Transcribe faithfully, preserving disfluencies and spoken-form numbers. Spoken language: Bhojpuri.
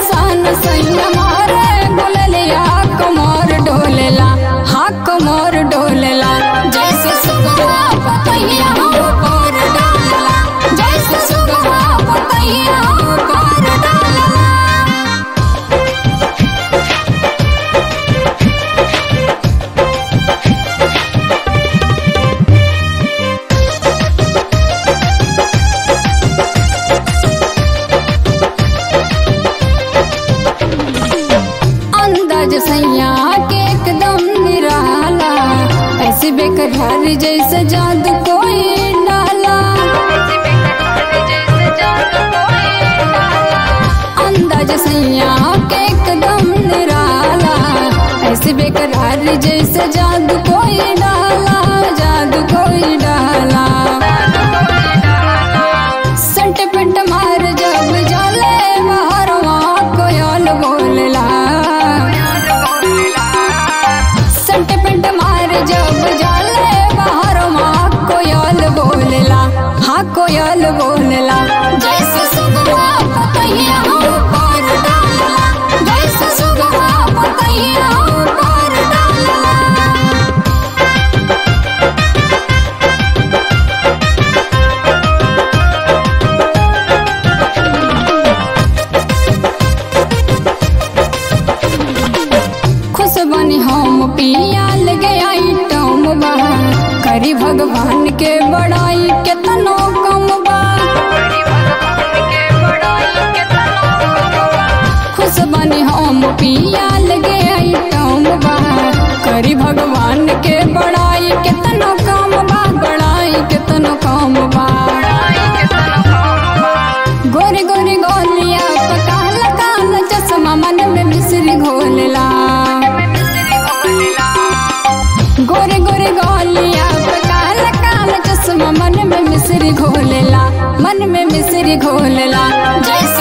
सन सैया मारे बोललिया कमर डोलेला, हाँ कमर डोलेला। जैसे सुगवा पतैया ऊपर डालेला, जैसे सुगवा पतैया ऊपर डालेला। अंदाज सैया के एकदम निराला, ऐसे बेकरार जैसे जादू कोई डाला। अंदाज सैया के एकदम निराला, ऐसे बेकरार जैसे जादू कोई डाला, जादू कोई डाला। सट पिट मार जब जाले बहरवा कोयल बोलला, सट पिट मार जब जाले बहरवा कोयल बोलला, हाँ कोयल बोलला। जैसे सुगवा पतैया ऊपर डालला, जैसे सुगवा पतैया ऊपर डालला। खुश बनी हम पिया लगे आइटम बा, करी भगवान के बड़ाई केतनो कम बा। खुश बनी हम पिया लगे आइटम बा, करी भगवान के बड़ाई केतनो कम बा, बड़ाई केतनो कम बा। गोरी गोरी गोलिया पकाल काल चश्मा मन में मिश्री घोलला, गोरे गोरे गोलिया काल काल चश्मा मन में मिश्री घोलला, मन में मिश्री घोलला। जैसे